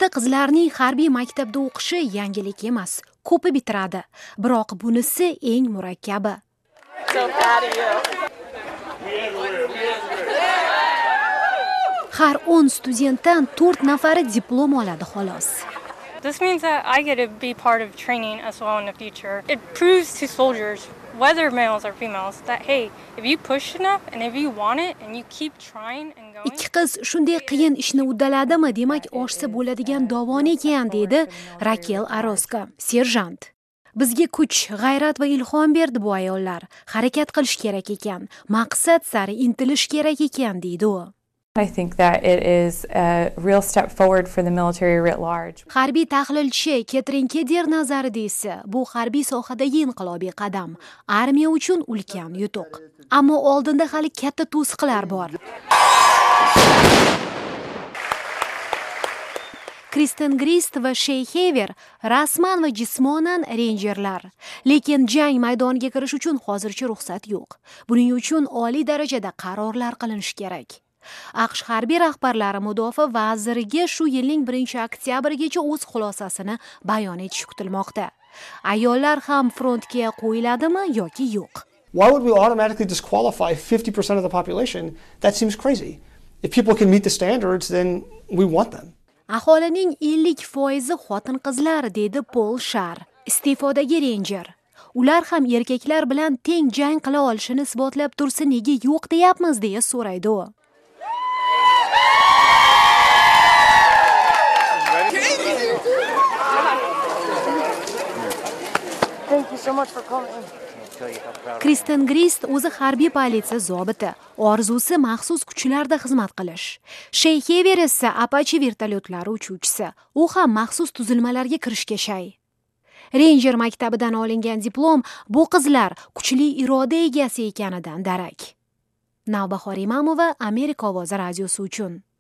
Bizda qizlarning harbiy maktabda o'qishi yangilik emas, ko'pi bitiradi. Biroq bunisi eng murakkabi. Har 10 studentdan 4 nafari diplom oladi xolos. This means that I get to be part of training as well in the future. It proves to soldiers, whether males or females, that hey, if you push enough and if you want it and you keep trying and going. Ikki qiz shunday qiyin ishni uddaladimi, demak oshsa bo'ladigan dovon ekan, deydi Rakel Aroska, serjant. Bizga kuch, g'ayrat va ilhom berdi bu ayollar. Harakat qilish kerak ekan, maqsad sari intilish kerak ekan, deydi u. I think that it is a real step forward for the military writ large. Harbiy tahlilchi Ketrin Keder nazarida esa bu harbiy sohadagi inqilobiy qadam, armiya uchun ulkan yutuq. Ammo oldinda hali katta to'siqlar bor. Kristen Grist va Shay Hever rasman va jismonan renjerlar. Lekin jang maydoniga kirish uchun hozircha ruxsat yo'q. Buning uchun oliy darajada qarorlar qilinishi kerak. AQSh harbiy rahbarlari mudofaa vaziriga shu yilning 1-oktyabrigacha o'z xulosasini bayon etishi kutilmoqda. Ayollar ham frontga qo'yiladimi yoki yo'q? Why would we automatically disqualify 50% of the population? That seems crazy. If people can meet the standards, then we want them. Aholining 50% xotin-qizlar, dedi Paul Shar, iste'fodagi renjer. Ular ham erkaklar bilan teng jang qila olishini isbotlab tursa nega yo'q deyapmiz, deya so'raydi u. Thank you so much for coming. Kristen Grist o'zi harbiy politsiya zobiti, orzusi maxsus kuchlarda xizmat qilish. Shay Hever esa Apache vertolyotlari uchuvchisi. U ham maxsus tuzilmalarga kirishga shay. Ranger maktabidan olingan diplom bu qizlar kuchli iroda egasi ekanidan darak. Navbahor Imamova, Amerika ovozi radiosi uchun.